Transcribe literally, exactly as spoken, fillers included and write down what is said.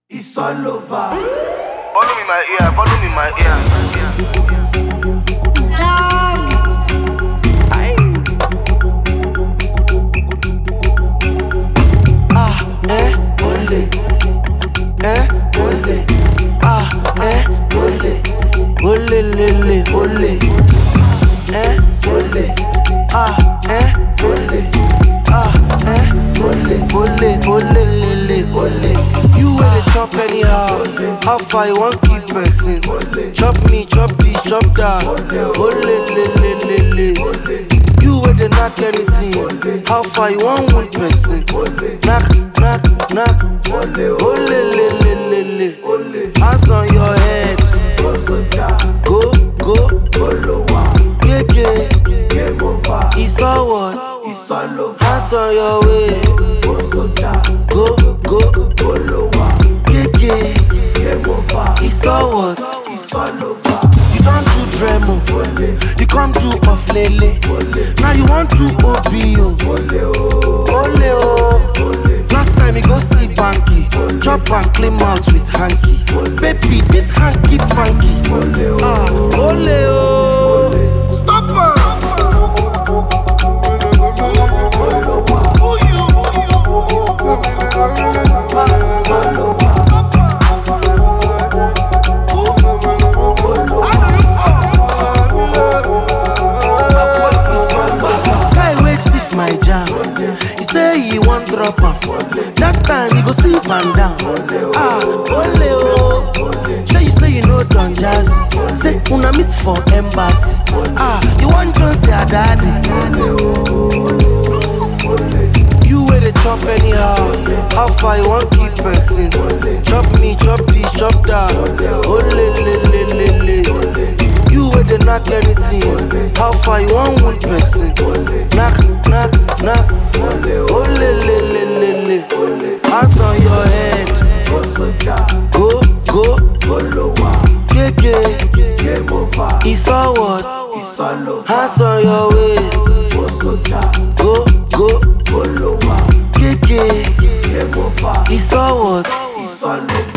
It's all over. Follow me my ear, follow me my ear. Ah, eh, ole. Eh, ole. Ah, eh, ole. Ole, lele, ole. Eh, ole. Ah, eh, ole. Ah, eh, ole. Ole, ole, lele, ole. You wey dey chop anyhow, how far you wan keep person? Chop me, chop this, chop that. Ole, lele, lele. You wey dey knack anything, how far you wan wound person? Knack, knack, knack. Ole, lele, lele. Hands on your head. Go, go. Yeah, yeah. It's all what? Hands on your waist. Go, go. Yeah, yeah. It's all what? You don't do Dremo, you come do off lele. Now you want to O B O. Ole oh. Last time you go see Banky, chop and clean out with hanky. Baby, this hanky funky. Ah, ole oh. Stop her. My jam, he say he want drop am. That time he go see Van down. Ah, ole oh. Sure you say you know Don Jazzy. Say una meet for embassy. Ah, you want John say a daddy. You wey dey chop anyhow, how far you wan keep person? Chop me, chop this, chop that. Ole le le le le. You wey dey knack anything, how far you wan wound person? Knack, knack, knack. Ole le le le le. Hands on your head. Go, go. Yeah, yeah. It's all what? Hands on your waist. Go, go. Yeah, yeah. It's all what?